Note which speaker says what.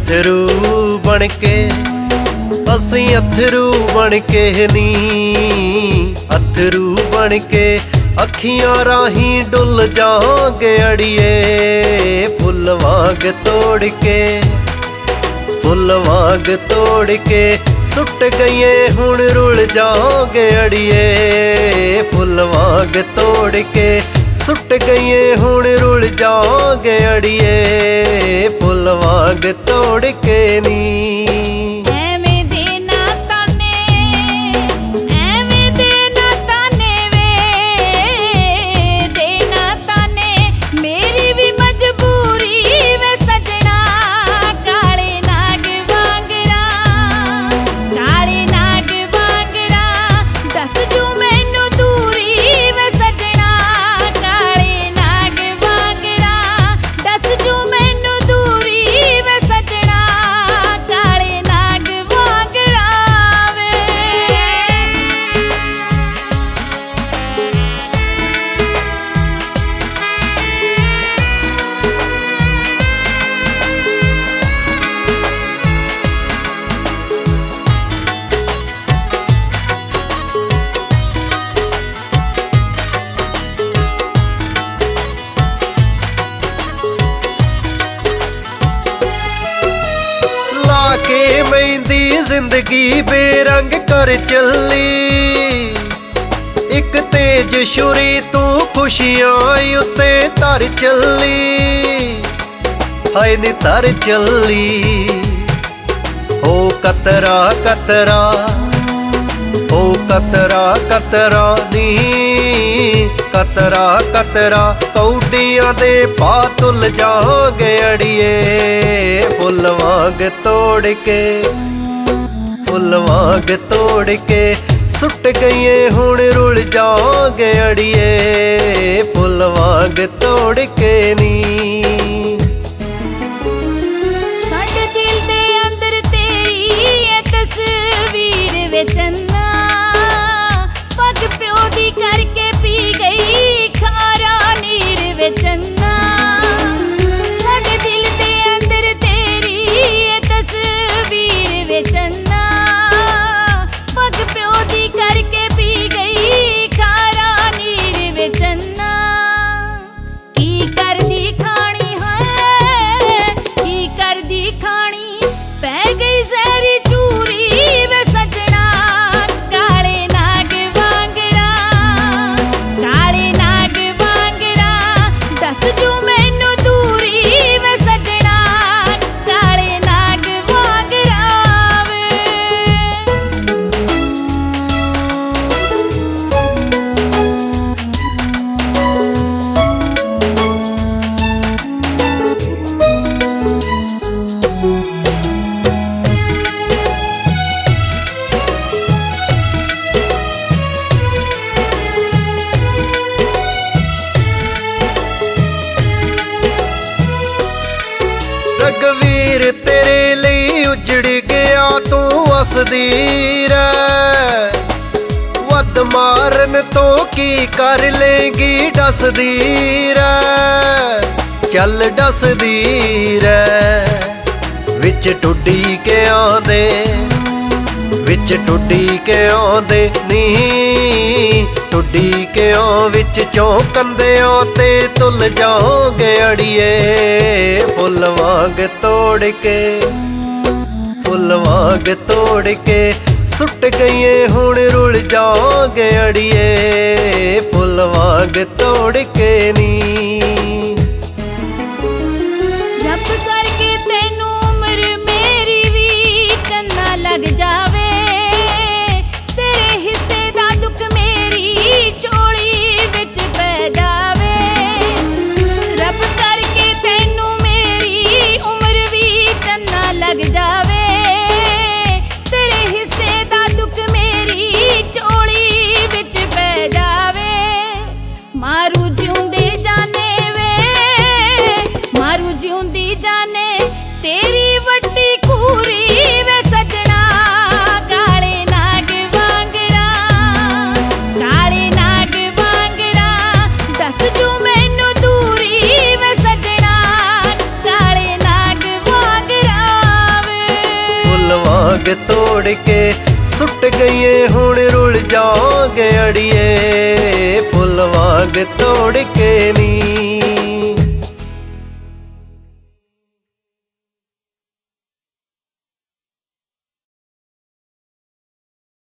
Speaker 1: अथरू बन के असीं अथरू बन के नी अथरू बन के अखियां राही डुल जाओगे अड़िए फुल वाग तोड़ के फुल वाग तोड़ के सुट गईए हुण रुल जाओगे अड़िए फुल वाग तोड़ के सुट गईए हुण रुल जाओगे अड़िए फुल वाग तोड़ के नी के मेहंदी जिंदगी बेरंग कर चली एक तेज छुरी तू खुशियां उत्ते तर चली हाय नी तर चली हो कतरा कतरा हो कतरा कतरा नी कतरा कतरा कौडियां दे पा तुल जाओगे अड़िए फुल वाग तोड़ के फुल वाग तोड़ के सुट गईए हुण रुल जाओगे अड़िए फुल वाग तोड़ के नी रघुवीर तेरे लिए उजड़ गया तू हसदी रै वद मारन तो की कर लेगी डसदी रै चल डसदी रै विच टुडी के आंदे विच टुडी के आंदे नी टुडी के विच चौंकंदियां ते तुल जाओगे अड़िए फुल वाग तोड़ के फुल वाग तोड़ के सुट गईए हुण रुल जाओगे अड़िए फुल वाग तोड़ के नी
Speaker 2: रब करके तेनू उम्र मेरी भी चन्ना लग जावे तेरे हिस्से दा दुख मेरी चोली विच पै जावे रब करके तेनू मेरी उम्र भी चन्ना लग जावे तेरे हिस्से दा दुख मेरी चोली विच पै जावे मारू जिउंदे जाने वे मारू जिउंदी जाने तेरी वड्डी कूरी वे सजना काले नाग वांगड़ा दस जू मैनू दूरी वे सजना काले नाग वांगड़ा
Speaker 1: ਵਾਂਗ ਤੋੜ ਕੇ ਸੁੱਟ ਗਈਏ ਹੁਣ ਰੁਲ ਜਾਵਾਂਗੇ ਅੜੀਏ ਫੁੱਲ ਵਾਂਗ ਤੋੜ ਕੇ ਨੀ।